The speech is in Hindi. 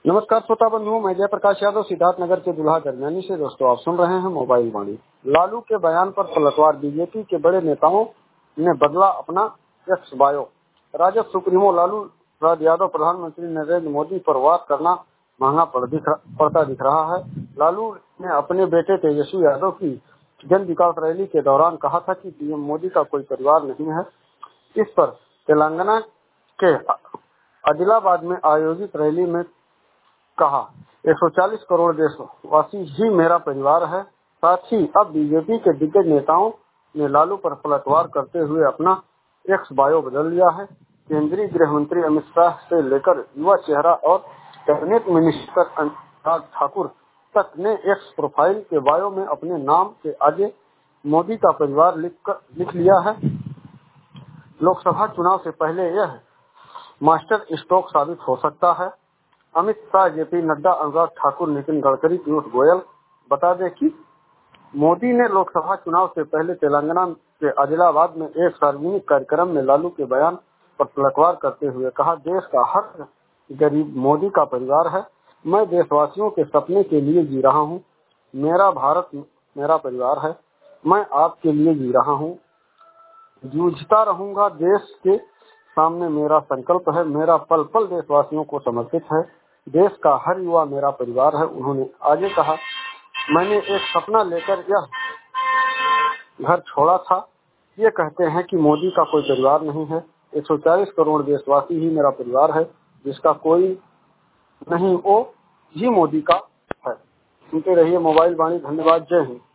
नमस्कार श्रोता बंधुओं, मैं जयप्रकाश यादव सिद्धार्थ नगर के दुल्हा दरमियानी से। दोस्तों, आप सुन रहे हैं मोबाइल वाणी। लालू के बयान पर पलटवार, बीजेपी के बड़े नेताओं ने बदला अपना X bio. RJD supremo Lalu Prasad Yadav प्रधानमंत्री नरेंद्र मोदी पर वार करना महंगा पड़ता दिख रहा है। लालू ने अपने बेटे तेजस्वी यादव की जन विकास रैली के दौरान कहा था कि पीएम मोदी का कोई परिवार नहीं है। इस पर तेलंगाना के आदिलाबाद में आयोजित रैली में कहा, 140 करोड़ देशवासी ही मेरा परिवार है। साथ ही अब बीजेपी के दिग्गज नेताओं ने लालू पर पलटवार करते हुए अपना एक्स बायो बदल लिया है। केंद्रीय गृह मंत्री अमित शाह से लेकर युवा चेहरा और कैबिनेट मिनिस्टर अनुराग ठाकुर तक ने एक्स प्रोफाइल के बायो में अपने नाम के आगे मोदी का परिवार लिख लिया है। लोकसभा चुनाव से पहले यह मास्टर स्ट्रोक साबित हो सकता है। अमित शाह, जेपी नड्डा, अनुराग ठाकुर, नितिन गडकरी, पीयूष गोयल। बता दें कि मोदी ने लोकसभा चुनाव से पहले तेलंगाना के आदिलाबाद में एक सार्वजनिक कार्यक्रम में लालू के बयान पर पलटवार करते हुए कहा, देश का हर गरीब मोदी का परिवार है। मैं देशवासियों के सपने के लिए जी रहा हूँ। मेरा भारत मेरा परिवार है। मैं आपके लिए जी रहा हूँ, जूझता रहूंगा। देश के सामने मेरा संकल्प है। मेरा पल पल देशवासियों को समर्पित है। देश का हर युवा मेरा परिवार है। उन्होंने आगे कहा, मैंने एक सपना लेकर यह घर छोड़ा था। ये कहते हैं कि मोदी का कोई परिवार नहीं है। 140 करोड़ देशवासी ही मेरा परिवार है। जिसका कोई नहीं वो ही मोदी का है। सुनते रहिए मोबाइल वाणी। धन्यवाद। जय हिंद।